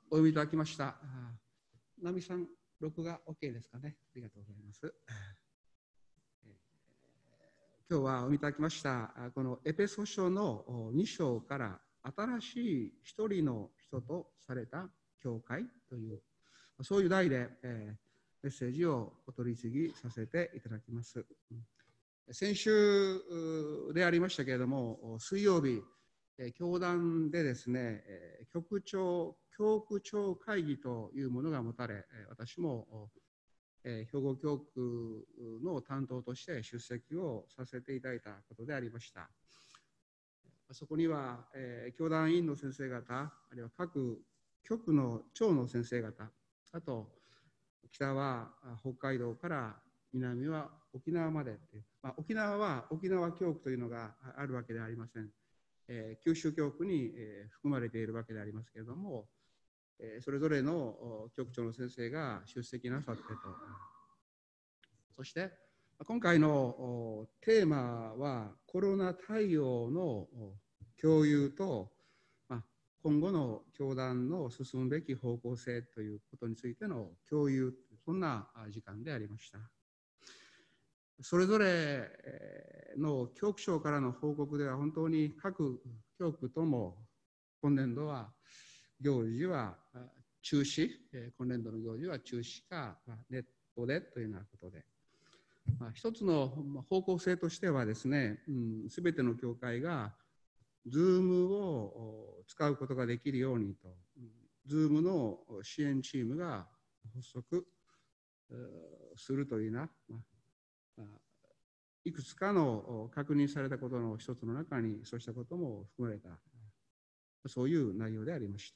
お読みいただきました。ナミさん、録画 OK ですかね。ありがとうございます。今日はお読みいただきました、このエペソ書の2章から新しい一人の人とされた教会という、そういう題で、メッセージをお取り次ぎさせていただきます。先週でありましたけれども、水曜日、教団でですね、教区長会議というものが持たれ、私も兵庫教区の担当として出席をさせていただいたことでありました。そこには、教団員の先生方、あるいは各局の長の先生方、あと北は北海道から南は沖縄までっていう、沖縄は沖縄教区というのがあるわけではありません。九州教区に含まれているわけでありますけれども、それぞれの局長の先生が出席なさってと。そして今回のテーマはコロナ対応の共有と今後の教団の進むべき方向性ということについての共有、そんな時間でありました。それぞれの局長からの報告では本当に各局とも今年度は行事は中止、今年度の行事は中止かネットでというようなことで、一つの方向性としてはですね、すべての教会が Zoom を使うことができるようにと、Zoom の支援チームが発足するというような、いくつかの確認されたことの一つの中にそうしたことも含まれた、そういう内容でありました。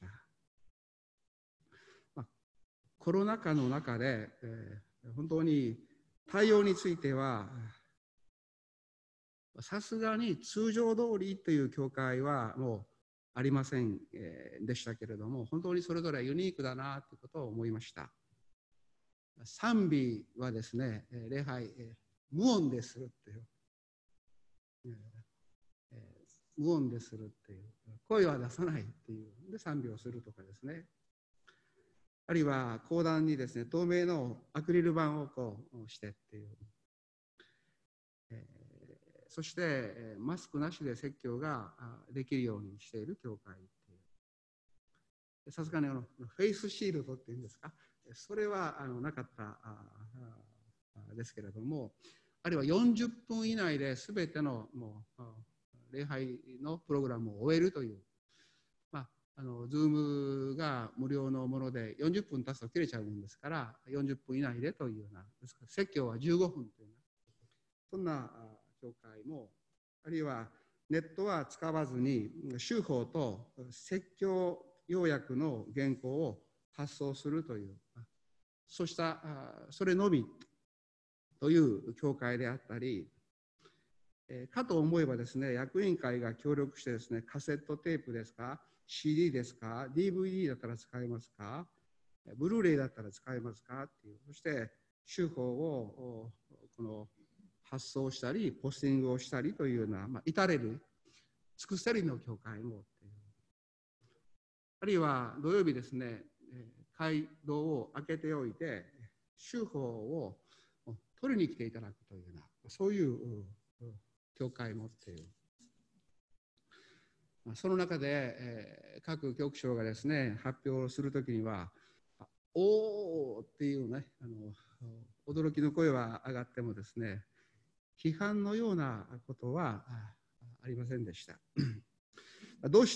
コロナ禍の中で、本当に対応についてはさすがに通常通りという教会はもうありませんでしたけれども、本当にそれぞれユニークだなということを思いました。賛美はですね、礼拝、無音でするっていう、無音でするっていう、声は出さないっていうで賛美をするとかですね、あるいは講談にですね、透明のアクリル板をこうしてっていう、そしてマスクなしで説教ができるようにしている教会っていう、さすがにフェイスシールドっていうんですか、それはなかったですけれども、あるいは40分以内で全てのもう礼拝のプログラムを終えるという、Zoom が無料のもので40分経つと切れちゃうんですから、40分以内でというような、ですから説教は15分というような、そんな教会も、あるいはネットは使わずに修法と説教要約の原稿を発送するという、そうしたそれのみという教会であったり、かと思えばですね、役員会が協力してですね、カセットテープですか、CD ですか、DVD だったら使えますか、ブルーレイだったら使えますかっていう、そして修法をこの発送したりポスティングをしたりというような、至れる尽くせりの教会もっていう、あるいは土曜日ですね、街道を開けておいて修法を取りに来ていただくというような、そういう教会もっていう、その中で、各局長がですね発表するときにはおーっていうね、驚きの声は上がってもですね、批判のようなことはありませんでした。どうして、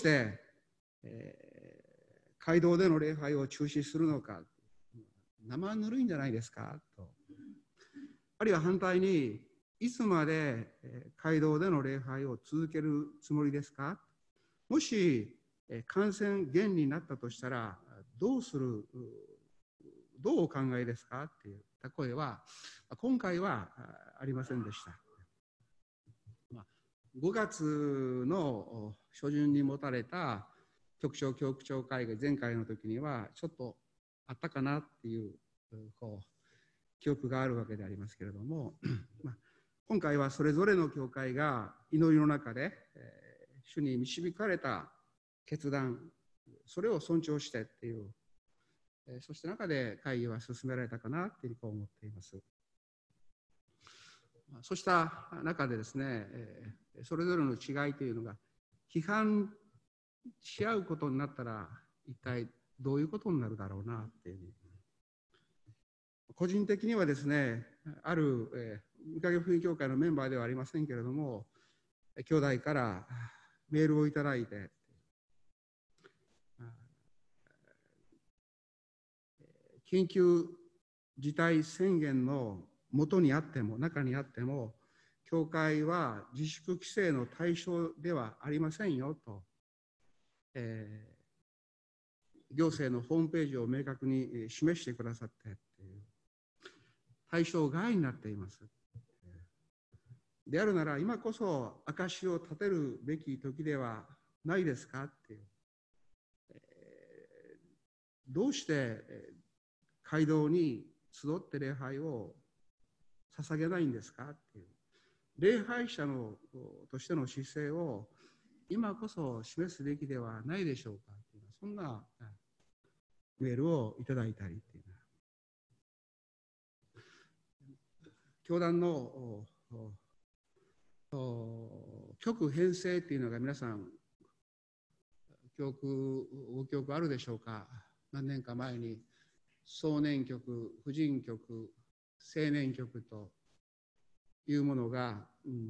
街道での礼拝を中止するのか、生ぬるいんじゃないですかと、あるいは反対にいつまで街道での礼拝を続けるつもりですか、もし感染源になったとしたらどうお考えですかっていう声は今回はありませんでした。5月の初旬に持たれた局長会議、前回の時にはちょっとあったかなっていう記憶があるわけでありますけれども、今回はそれぞれの教会が祈りの中で、主に導かれた決断、それを尊重してっていうそして中で会議は進められたかなというふうに思っています。そうした中でですね、それぞれの違いというのが批判し合うことになったら一体どういうことになるだろうなっていう。個人的にはですね、ある御影福音教会のメンバーではありませんけれども、兄弟からメールをいただいて、緊急事態宣言の元にあっても中にあっても、教会は自粛規制の対象ではありませんよと、行政のホームページを明確に示してくださってっていう対象外になっています。であるなら今こそ証を立てるべき時ではないですかっていう、どうして街道に集って礼拝を捧げないんですかっていう、礼拝者のとしての姿勢を今こそ示すべきではないでしょうかっていう、そんなメールをいただいたりっていう、教団の局編成っていうのが皆さんご記憶あるでしょうか。何年か前に壮年局、婦人局、青年局というものが、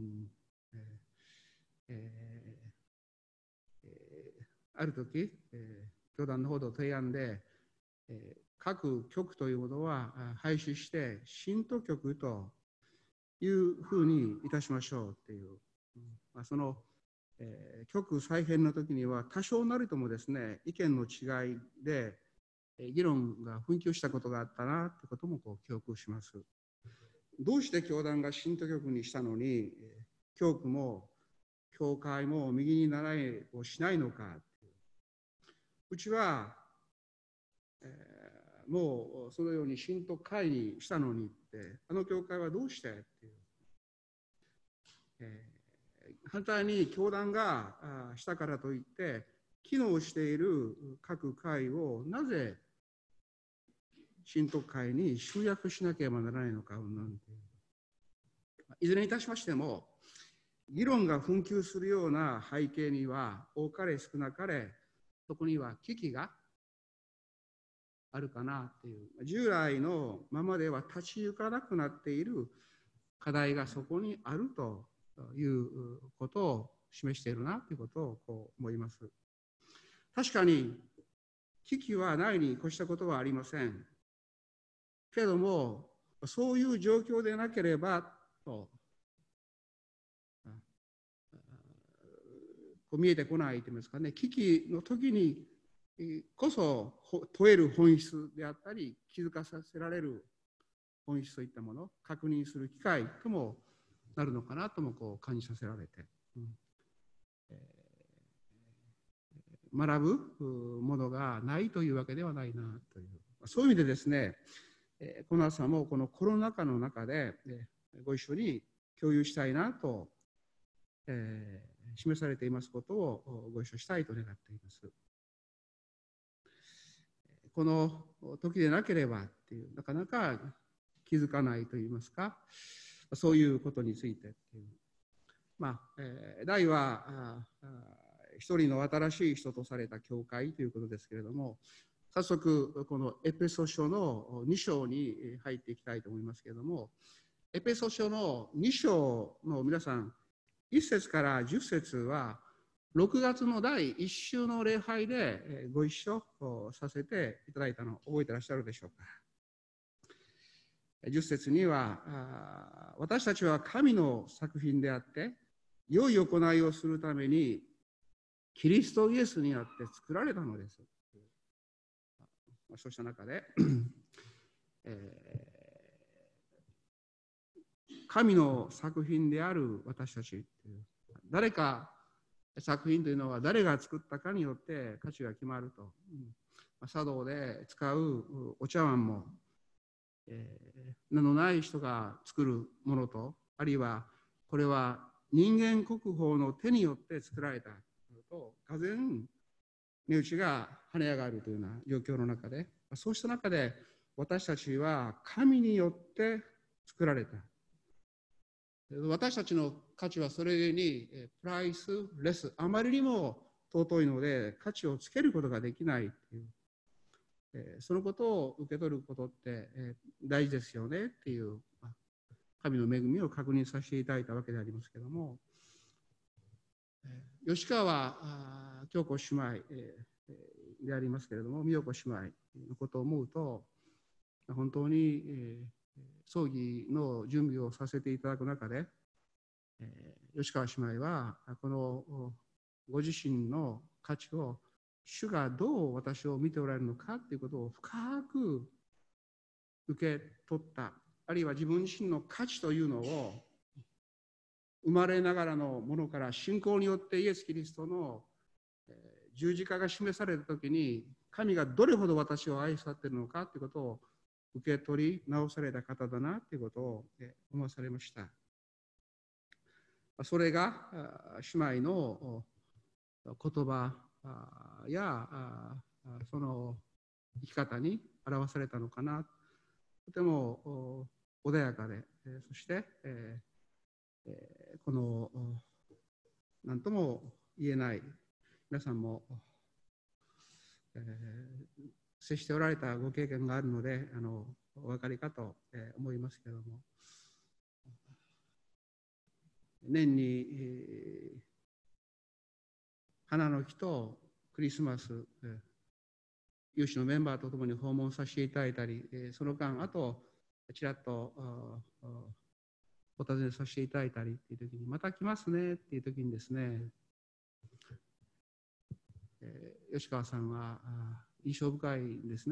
ある時、教団の方の提案で、各局というものは廃止して信徒局というふうにいたしましょうっていう、その、局再編の時には多少なりともですね、意見の違いで議論が紛糾したことがあったなということも記憶します。どうして教団が信徒局にしたのに、教区も教会も右に習いをしないのか。うちは、もうそのように信徒会にしたのにって、あの教会はどうしてっていう。反対に教団がしたからといって機能している各会をなぜ信徒会に集約しなければならないのか、いずれにいたしましても議論が紛糾するような背景には多かれ少なかれそこには危機があるかなっていう、従来のままでは立ち行かなくなっている課題がそこにあるということを示しているなということを思います。確かに危機はないに越したことはありませんけれども、そういう状況でなければと見えてこないといいますかね、危機の時にこそ問える本質であったり気づかさせられる本質といったものを確認する機会ともなるのかなとも感じさせられて、学ぶものがないというわけではないなという、そういう意味でですね、この朝もこのコロナ禍の中でご一緒に共有したいなと、示されていますことをご一緒したいと願っています。この時でなければっていう、なかなか気づかないといいますか、そういうことについてっていう、題は一人の新しい人とされた教会ということですけれども、早速このエペソ書の2章に入っていきたいと思いますけれども、エペソ書の2章の皆さん1節から10節は6月の第1週の礼拝でご一緒させていただいたのを覚えてらっしゃるでしょうか。10節には、私たちは神の作品であって良い行いをするためにキリストイエスにあって作られたのです。そうした中で、神の作品である私たち、誰か作品というのは誰が作ったかによって価値が決まると。茶道で使うお茶碗も、名のない人が作るものと、あるいはこれは人間国宝の手によって作られたと、がぜ値打ちが跳ね上がるというような状況の中で、そうした中で私たちは神によって作られた。私たちの価値はそれゆえにプライスレス、あまりにも尊いので価値をつけることができないという、そのことを受け取ることって大事ですよねっていう神の恵みを確認させていただいたわけでありますけれども、吉川京子姉妹でありますけれども、美代子姉妹のことを思うと、本当に葬儀の準備をさせていただく中で、吉川姉妹はこのご自身の価値を主がどう私を見ておられるのかということを深く受け取った、あるいは自分自身の価値というのを生まれながらのものから信仰によってイエス・キリストの十字架が示されたときに、神がどれほど私を愛さっているのかということを受け取り直された方だなということを思わされました。それが姉妹の言葉やその生き方に表されたのかな。とても穏やかで、そしてこの何とも言えない皆さんも接しておられたご経験があるのでお分かりかと思いますけれども、年に花の木とクリスマス有志のメンバーとともに訪問させていただいたり、その間あとちらっとお尋ねさせていただいたりっていう時に、また来ますねっていう時にですね、吉川さんは印象深いんですね。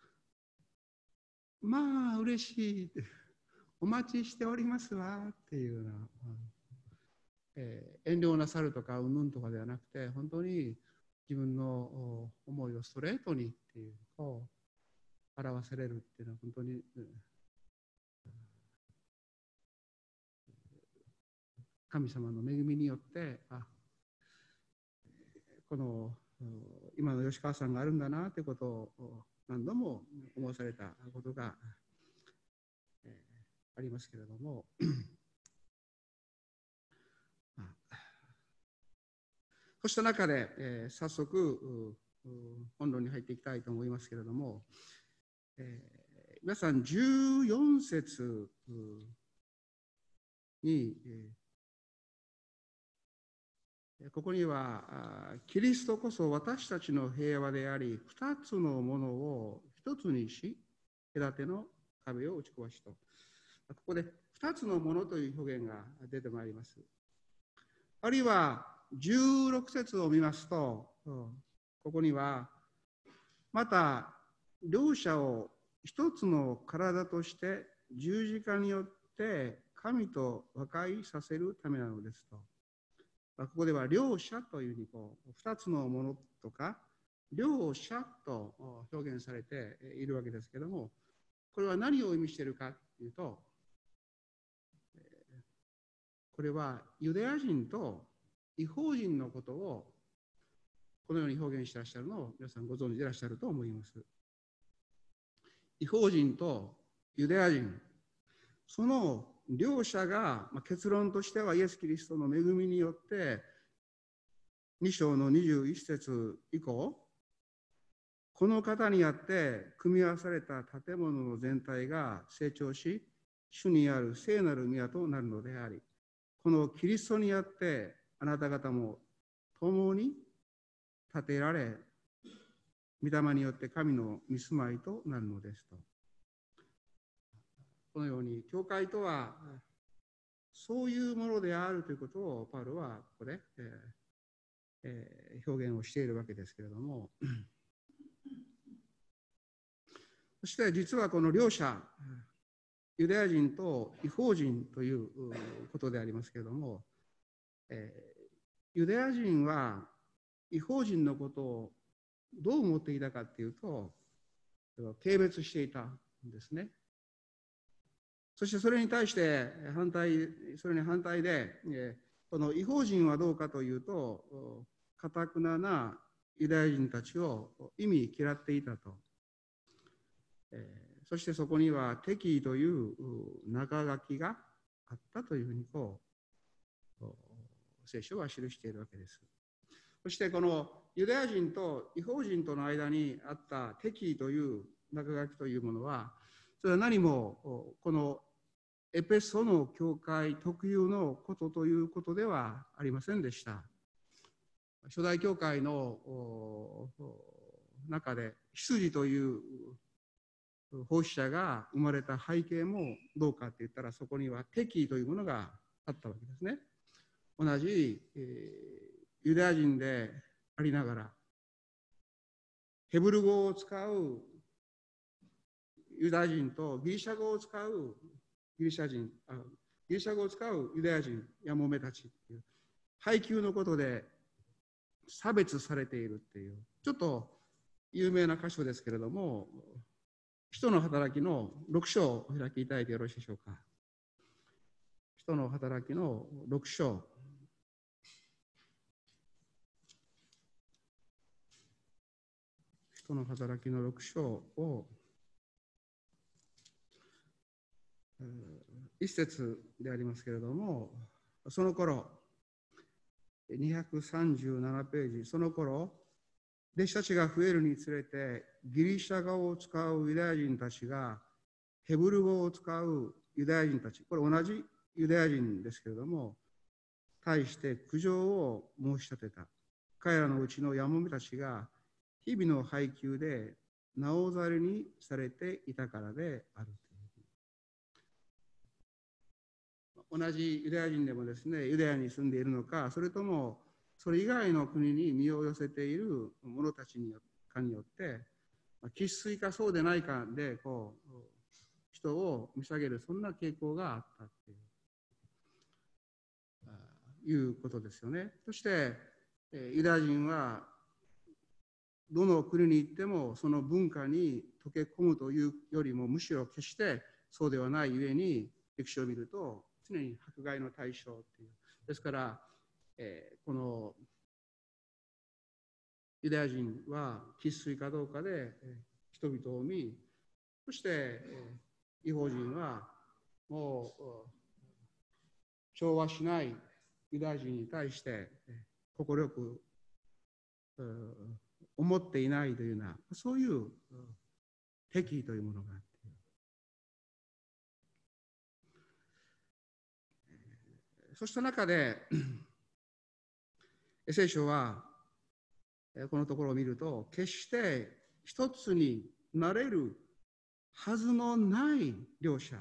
まあ嬉しい、お待ちしておりますわっていうような、遠慮なさるとかうんぬんとかではなくて、本当に自分の思いをストレートにっていうのを表せれるっていうのは本当に、神様の恵みによってこの今の吉川さんがあるんだなということを何度も思わされたことがありますけれどもそうした中で、早速本論に入っていきたいと思いますけれども、皆さん14節に、ここにはキリストこそ私たちの平和であり、2つのものを1つにし、隔ての壁を打ち壊しと。ここで2つのものという表現が出てまいります。あるいは16節を見ますと、ここにはまた両者を一つの体として十字架によって神と和解させるためなのですと。ここでは両者というふうに2つのものとか両者と表現されているわけですけれども、これは何を意味しているかというと、これはユダヤ人と異邦人のことをこのように表現していらっしゃるのを皆さんご存知でいらっしゃると思います。異邦人とユダヤ人、その両者が結論としてはイエス・キリストの恵みによって2章の21節以降、この方にあって組み合わされた建物の全体が成長し、主にある聖なる宮となるのであり、このキリストにあってあなた方も共に建てられ、御霊によって神の御住まいとなるのですと。このように教会とはそういうものであるということをパウロはここで、表現をしているわけですけれども、そして実はこの両者、ユダヤ人と異邦人ということでありますけれども、ユダヤ人は異邦人のことをどう思っていたかというと、軽蔑していたんですね。そしてそれに対してそれに反対で、この異邦人はどうかというと、堅くななユダヤ人たちを忌み嫌っていたと。そしてそこには敵意という中書きがあったというふうに聖書は記しているわけです。そしてこのユダヤ人と異邦人との間にあった敵意という中書きというものは、それは何もこのエペソの教会特有のことということではありませんでした。初代教会の中で羊という奉仕者が生まれた背景もどうかって言ったら、そこには敵意というものがあったわけですね。同じ、ユダヤ人でありながらヘブル語を使うユダヤ人とギリシャ語を使うギリシャ語を使うユダヤ人やもめたちっていう配給のことで差別されているっていう、ちょっと有名な箇所ですけれども、使徒の働きの6章をお開きいただいてよろしいでしょうか。使徒の働きの6章。使徒の働きの6章を一節でありますけれども、その頃237ページ、その頃弟子たちが増えるにつれてギリシャ語を使うユダヤ人たちがヘブル語を使うユダヤ人たち、これ同じユダヤ人ですけれども、対して苦情を申し立てた。彼らのうちのやもめたちが日々の配給でなおざりにされていたからである。同じユダヤ人でもですね、ユダヤに住んでいるのか、それともそれ以外の国に身を寄せている者たちによって生粋かそうでないかで人を見下げる、そんな傾向があったっていうことですよね。そしてユダヤ人はどの国に行ってもその文化に溶け込むというよりも、むしろ決してそうではないゆえに、歴史を見ると常に迫害の対象っていう。ですから、このユダヤ人は生粋かどうかで人々を見、そして異邦人はもう調和しないユダヤ人に対して快く思っていないというような、そういう敵意というものがあって、そうした中で聖書はこのところを見ると、決して一つになれるはずのない両者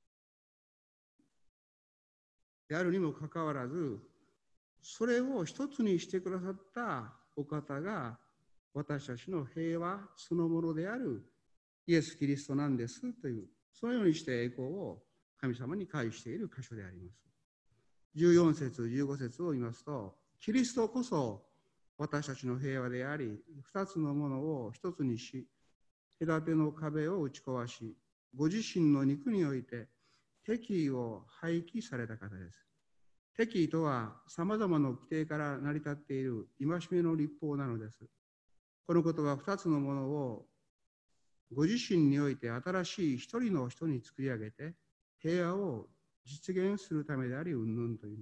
であるにもかかわらず、それを一つにしてくださったお方が私たちの平和そのものであるイエス・キリストなんですという、そのようにして栄光を神様に返している箇所であります。14節15節を見ますと、キリストこそ私たちの平和であり、二つのものを一つにし、隔ての壁を打ち壊し、ご自身の肉において敵意を廃棄された方です。敵意とはさまざまな規定から成り立っている戒めの律法なのです。このことは二つのものをご自身において新しい一人の人に作り上げて平和を実現するためであり、うんぬんという意味。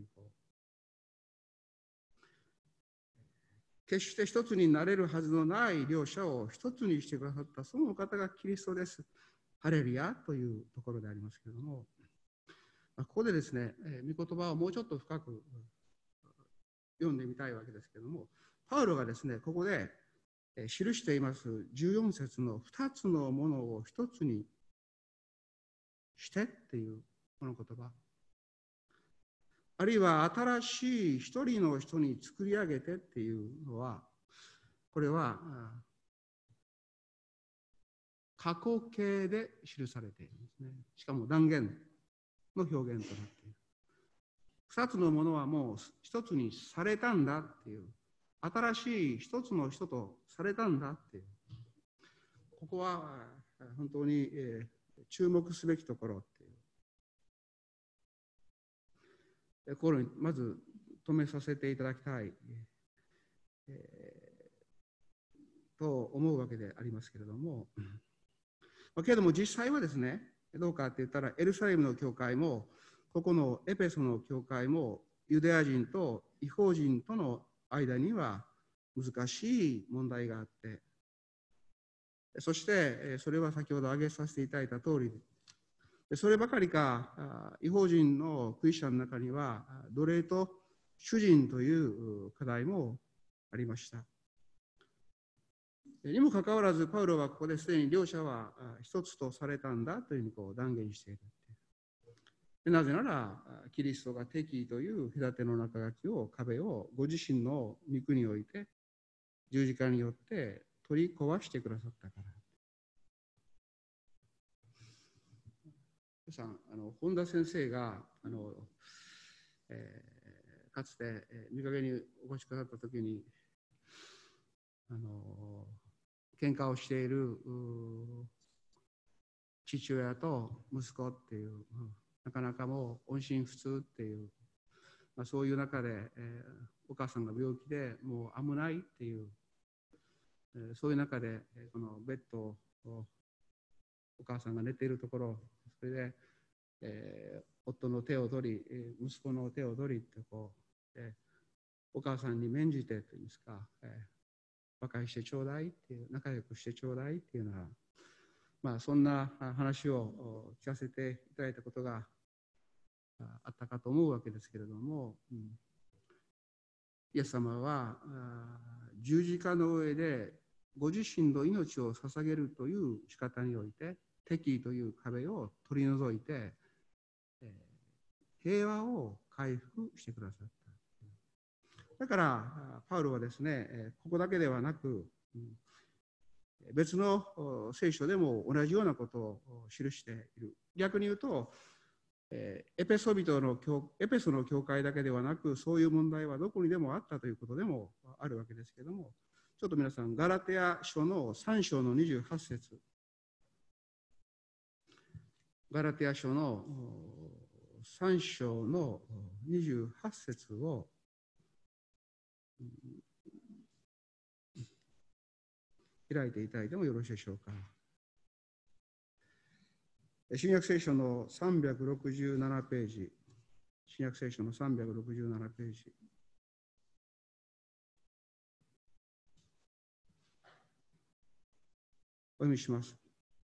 決して一つになれるはずのない両者を一つにしてくださったそのお方がキリストです。ハレルヤというところでありますけれども、ここでですね、御言葉をもうちょっと深く読んでみたいわけですけれども、パウロがですね、ここで記しています14節の2つのものを一つにしてっていうこの言葉、あるいは新しい一人の人に作り上げてっていうのは、これは過去形で記されているんですね。しかも断言の表現となっている。二つのものはもう一つにされたんだっていう、新しい一つの人とされたんだっていう、ここは本当に注目すべきところっていう、これにまず止めさせていただきたい。 と思うわけでありますけれども、けれども実際はですね、どうかって言ったら、エルサレムの教会も、ここのエペソの教会も、ユダヤ人と異邦人との間には難しい問題があって、そしてそれは先ほど挙げさせていただいた通りで、そればかりか、異邦人のクリスチャンの中には、奴隷と主人という課題もありました。にもかかわらず、パウロはここですでに両者は一つとされたんだというふうに断言している。なぜなら、キリストが敵意という隔ての中書きを、壁をご自身の肉において、十字架によって取り壊してくださったから。皆さん、本田先生がかつて見かけにお越しくださったときに、喧嘩をしている父親と息子っていう、なかなかもう音信不通っていう、そういう中で、お母さんが病気でもう危ないっていう、そういう中でこのベッドをお母さんが寝ているところ、それで、夫の手を取り、息子の手を取りってこう、お母さんに免じてというんですか、和解してちょうだいっていう、仲良くしてちょうだいっていうのは、そんな話を聞かせていただいたことがあったかと思うわけですけれども、イエス様は十字架の上でご自身の命を捧げるという仕方において、敵意という壁を取り除いて、平和を回復してくださった。だからパウロはですね、ここだけではなく、別の聖書でも同じようなことを記している。逆に言うと、エペソの教会だけではなく、そういう問題はどこにでもあったということでもあるわけですけれども、ちょっと皆さん、ガラテヤ書の3章の28節。ガラテヤ書の3章の28節を開いていただいてもよろしいでしょうか。新約聖書の367ページ。新約聖書の367ページ。お読みします。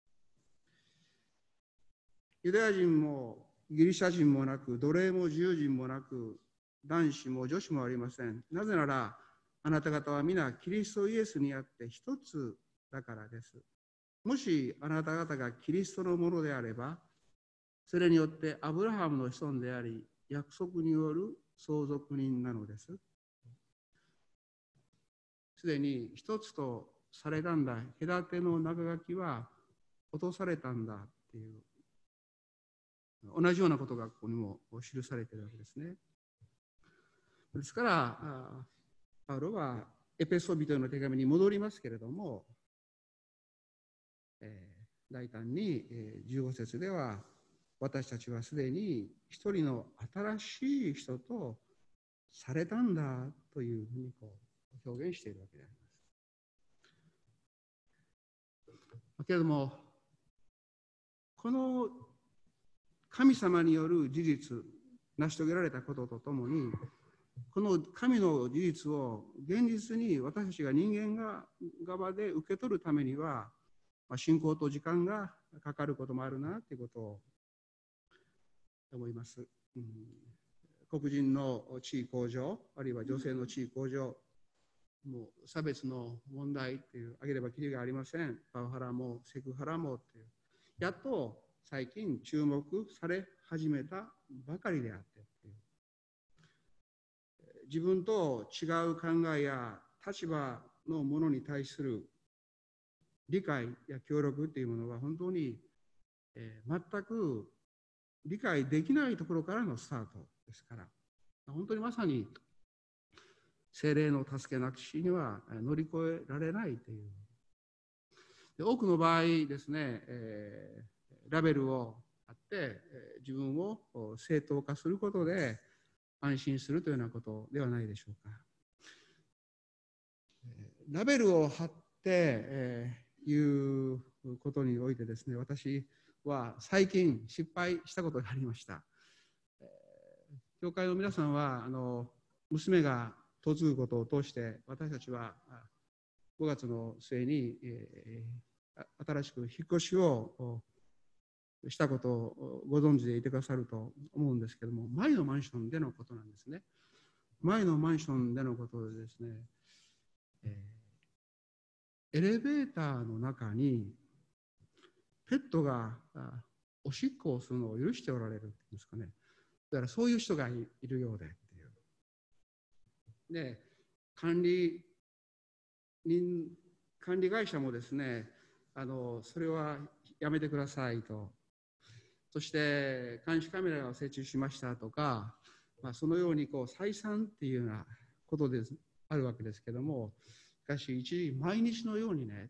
ユダヤ人もギリシャ人もなく、奴隷も自由人もなく、男子も女子もありません。なぜなら、あなた方は皆キリストイエスにあって一つだからです。もしあなた方がキリストのものであれば、それによってアブラハムの子孫であり、約束による相続人なのです。すでに一つとされたんだ、隔ての中書きは落とされたんだっていう、同じようなことがここにも記されているわけですね。ですから、パウロはエペソビトの手紙に戻りますけれども、大胆に15節では、私たちはすでに一人の新しい人とされたんだというふうに表現しているわけであります。けれども、この神様による事実、成し遂げられたこととともに、この神の事実を現実に私たちが人間側で受け取るためには、信仰と時間がかかることもあるなということを思います。黒人の地位向上、あるいは女性の地位向上、もう差別の問題という挙げればきりがありません。パワハラもセクハラもという、やっと最近注目され始めたばかりであってという、自分と違う考えや立場のものに対する理解や協力というものは本当に、全く理解できないところからのスタートですから、本当にまさに聖霊の助けなしには乗り越えられないという。で、多くの場合ですね、ラベルを貼って、自分を正当化することで安心するというようなことではないでしょうか。ラベルを貼っいうことにおいてですね、私は最近失敗したことがありました。教会の皆さんは娘が嫁ぐことを通して、私たちは5月の末に、新しく引っ越しをしたことをご存知でいてくださると思うんですけども、前のマンションでのことなんですね。前のマンションでのことでですね、エレベーターの中にペットがおしっこをするのを許しておられるっていうんですかね。だからそういう人がいるようでっていう。で、管理会社もですね、それはやめてくださいと。そして監視カメラを設置しましたとか、そのように再三っていうようなことであるわけですけども、しかし一時毎日のようにね、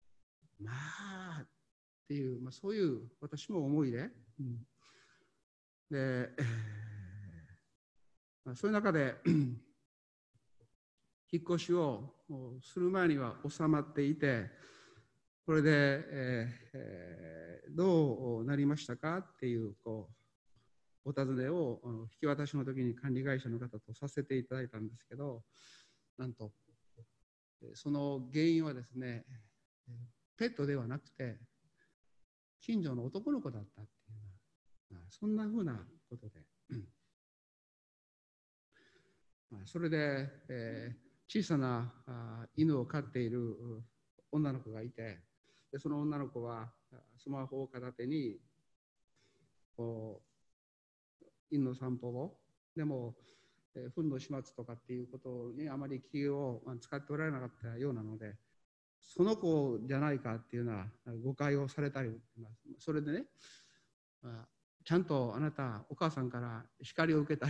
っていう、そういう私も思いで、で、そういう中で引っ越しをする前には収まっていて、これで、どうなりましたかっていうお尋ねを引き渡しの時に管理会社の方とさせていただいたんですけど、なんとその原因はですね、ペットではなくて近所の男の子だったっていうそんなふうなことで、それで、小さな犬を飼っている女の子がいて、でその女の子はスマホを片手に犬の散歩を、でも糞の始末とかっていうことにあまり気を使っておられなかったようなので、その子じゃないかっていうような誤解をされたり、それでね、ちゃんとあなたお母さんから叱りを受けたり、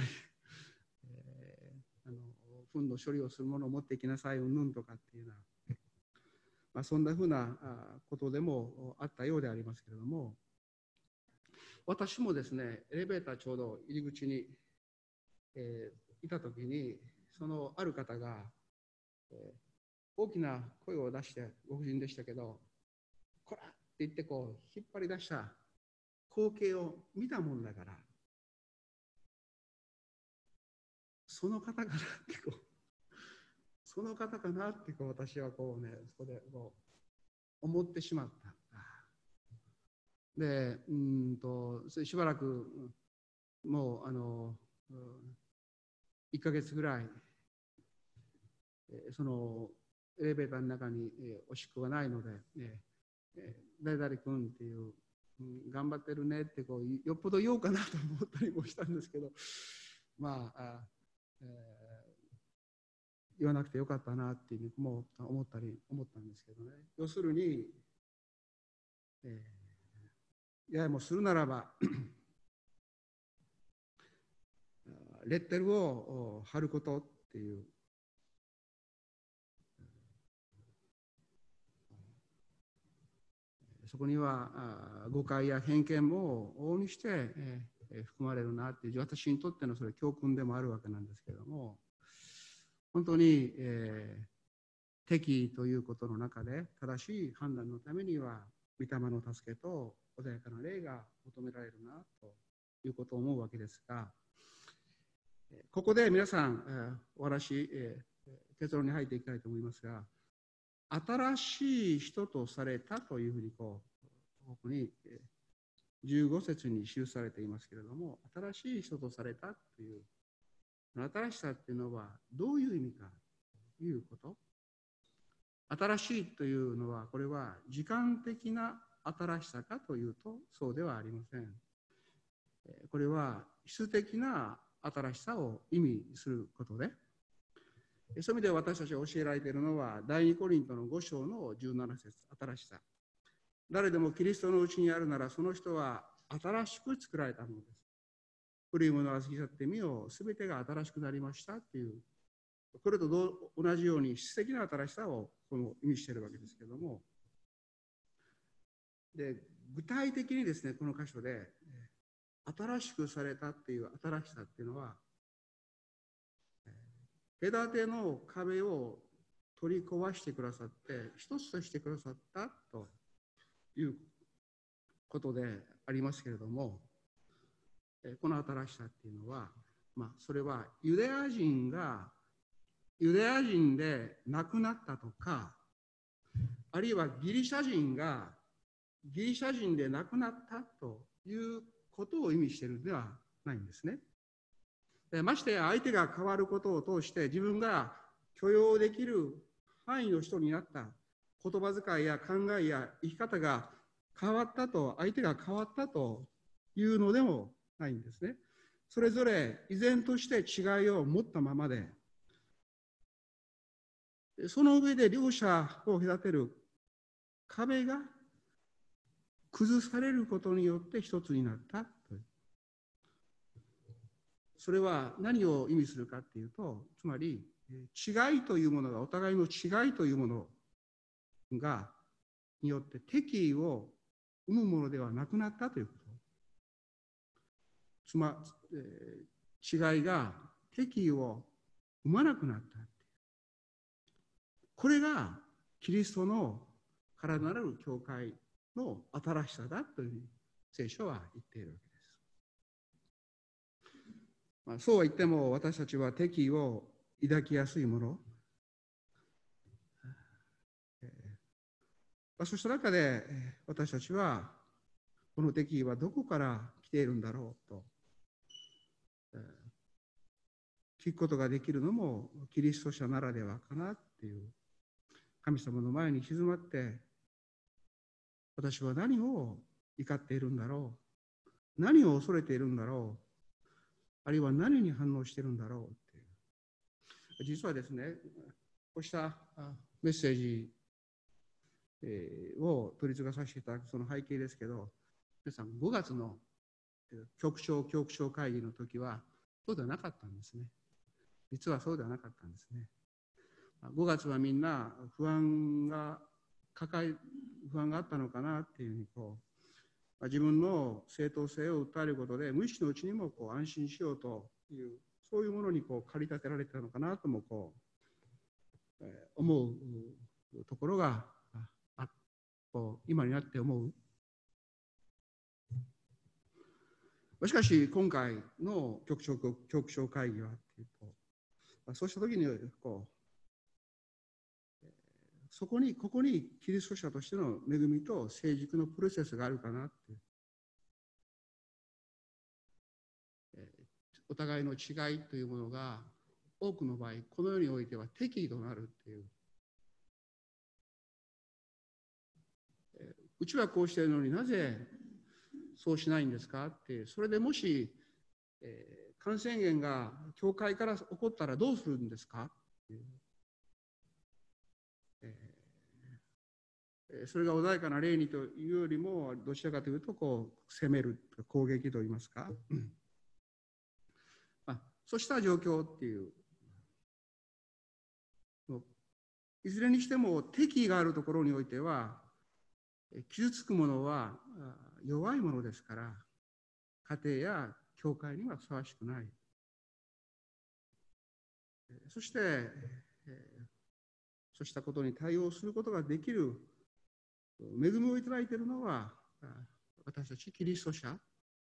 糞の処理をするものを持っていきなさいうんぬんとかっていうような、そんなふうなことでもあったようでありますけれども、私もですね、エレベーターちょうど入り口に、いたときに、そのある方が、大きな声を出して、ご婦人でしたけど、こらって言って引っ張り出した光景を見たもんだから、その方かなってその方かなって私はそこで思ってしまった。で、しばらくもう1ヶ月ぐらい、そのエレベーターの中におしっこがないので、誰々君っていう、頑張ってるねってよっぽど言おうかなと思ったりもしたんですけど、言わなくてよかったなっていう思ったんですけどね。要するに、やもするならばレッテルを貼ることっていう、そこには誤解や偏見も往々にして、含まれるなっていう、私にとってのそれ教訓でもあるわけなんですけれども、本当に、適ということの中で正しい判断のためには御霊の助けと穏やかな霊が求められるなということを思うわけですが、ここで皆さんお話、結論に入っていきたいと思いますが、新しい人とされたというふうにここに15節に記されていますけれども、新しい人とされたという新しさっていうのはどういう意味かということ。新しいというのは、これは時間的な新しさかというとそうではありません。これは質的な新しさを意味することで、そういう意味で私たちが教えられているのは第2コリントの5章の17節、新しさ。誰でもキリストのうちにあるなら、その人は新しく作られたものです。古いものは過ぎ去ってみよう、すべてが新しくなりましたっていう、これと同じように質的な新しさを意味しているわけですけれども、で具体的にですね、この箇所で新しくされたっていう新しさっていうのは、隔ての壁を取り壊してくださって一つとしてくださったということでありますけれども、この新しさっていうのは、それはユダヤ人がユダヤ人で亡くなったとか、あるいはギリシャ人がギリシャ人で亡くなったということを意味しているのではないんですね。ましてや相手が変わることを通して自分が許容できる範囲の人になった言葉遣いや考えや生き方が変わったと、相手が変わったというのでもないんですね。それぞれ依然として違いを持ったままで、その上で両者を隔てる壁が崩されることによって一つになったという。それは何を意味するかというと、つまり違いというものが、お互いの違いというものがによって敵意を生むものではなくなったということ。違いが敵意を生まなくなった。これがキリストの体なる教会の新しさだというふうに聖書は言っているわけです。そうは言っても私たちは敵意を抱きやすいもの。そうした中で私たちはこの敵意はどこから来ているんだろうと聞くことができるのもキリスト者ならではかなっていう。神様の前に静まって私は何を怒っているんだろう、何を恐れているんだろう、あるいは何に反応しているんだろうっていう。実はですね、こうしたメッセージを取り継がさせていただくその背景ですけど、皆さん5月の局長会議の時はそうではなかったんですね。実はそうではなかったんですね。5月はみんな不安があったのかなっていうふうに自分の正当性を訴えることで無意識のうちにも安心しようというそういうものに駆り立てられてたのかなとも思うところが今になって思う。しかし今回の局長会議はっていうと、そうした時にここにキリスト者としての恵みと成熟のプロセスがあるかなって、お互いの違いというものが多くの場合この世においては敵意となるっていう。うちはこうしているのになぜそうしないんですかって、それでもし、感染源が教会から起こったらどうするんですかっていう。それが穏やかな例にというよりもどちらかというと攻める攻撃といいますか、そうした状況っていう、いずれにしても敵意があるところにおいては傷つくものは弱いものですから家庭や教会にはふさわしくない。そしてそうしたことに対応することができる恵みをいただいているのは私たちキリスト者。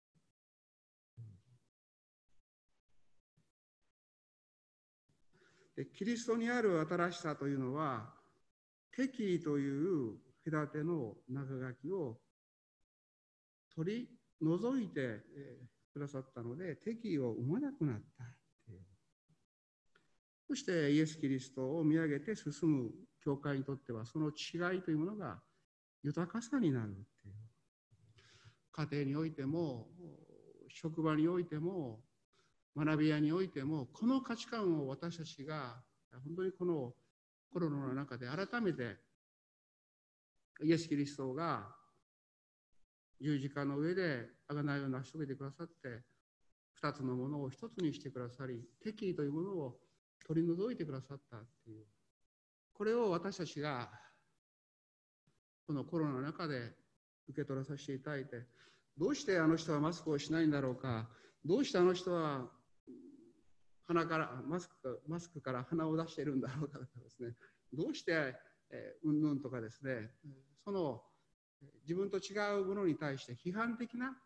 でキリストにある新しさというのは敵意という隔ての中書きを取り除いてくださったので敵意を生まなくなったっていう。そしてイエス・キリストを見上げて進む教会にとってはその違いというものが豊かさになるっていう。家庭においても職場においても学び屋においてもこの価値観を私たちが本当にこのコロナの中で改めてイエス・キリストが十字架の上で贖いを成し遂げてくださって二つのものを一つにしてくださり敵意というものを取り除いてくださったっていう、これを私たちがこのコロナの中で受け取らさせていただいて、どうしてあの人はマスクをしないんだろうか、どうしてあの人はマスクから鼻を出しているんだろうかとかですね、 どうしてうんぬんとかですね、その自分と違うものに対して批判的な、だ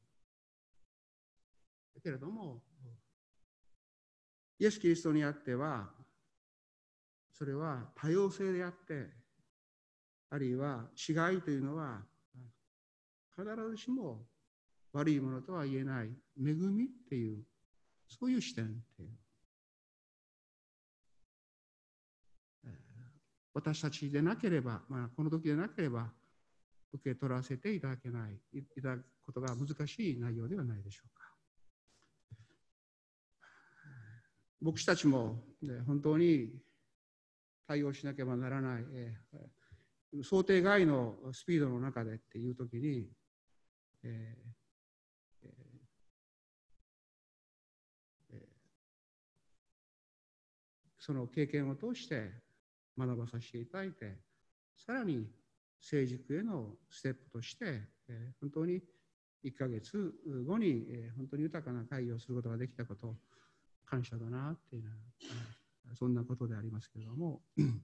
けれども、イエス・キリストにあっては、それは多様性であって、あるいは違いというのは、必ずしも悪いものとは言えない恵みっていう、そういう視点っていう。私たちでなければ、この時でなければ、受け取らせていただけない、いただくことが難しい内容ではないでしょうか。牧師たちも、本当に対応しなければならない、想定外のスピードの中でっていう時に、その経験を通して学ばさせていただいて、さらに成熟へのステップとして、本当に1ヶ月後に本当に豊かな会議をすることができたこと、感謝だなっていうのは、そんなことでありますけれども、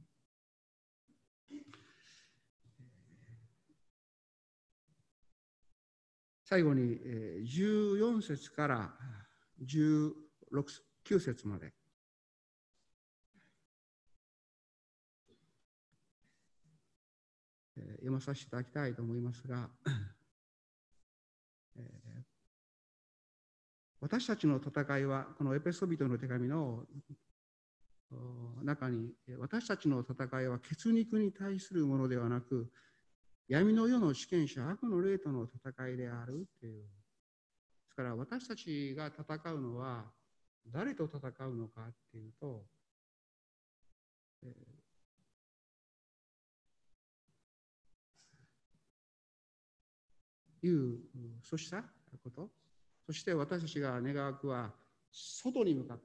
最後に14節から9節まで、読まさせていただきたいと思いますが、私たちの戦いは、このエペソビトの手紙の中に、私たちの戦いは血肉に対するものではなく、闇の世の主権者、悪の霊との戦いであるという。ですから、私たちが戦うのは、誰と戦うのかっていうと、そうしたこと、そして私たちが願わくは、外に向かって、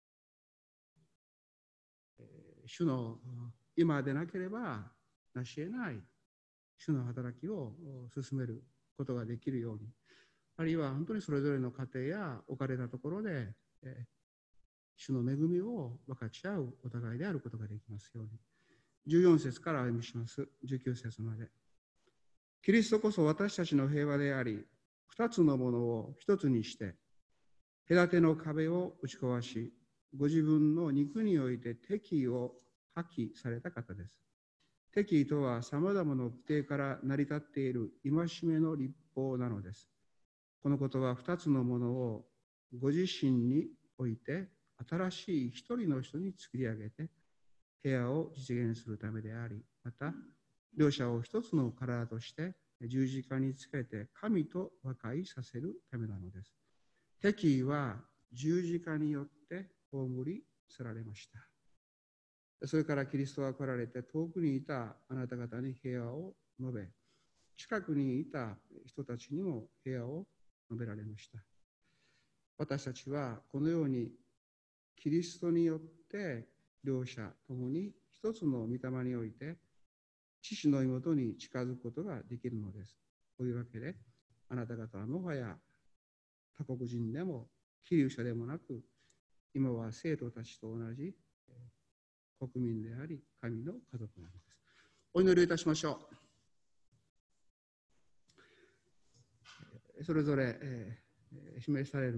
主の今でなければ成し得ない主の働きを進めることができるように、あるいは本当にそれぞれの家庭や置かれたところで、主の恵みを分かち合うお互いであることができますように。14節からお読みします。19節まで。キリストこそ私たちの平和であり、二つのものを一つにして、隔ての壁を打ち壊し、ご自分の肉において敵意を破棄された方です。敵意とは様々な規定から成り立っている戒めの律法なのです。このことは二つのものをご自身において新しい一人の人に作り上げて部屋を実現するためであり、また両者を一つの体として十字架につけて神と和解させるためなのです。敵意は十字架によって葬り去られました。それからキリストは来られて遠くにいたあなた方に平和を述べ、近くにいた人たちにも平和を述べられました。私たちはこのようにキリストによって両者ともに一つの御霊において父の妹に近づくことができるのです。というわけで、あなた方はもはや他国人でも寄留者でもなく、今は生徒たちと同じ国民であり、神の家族なのです。お祈りいたしましょう。それぞれ、示される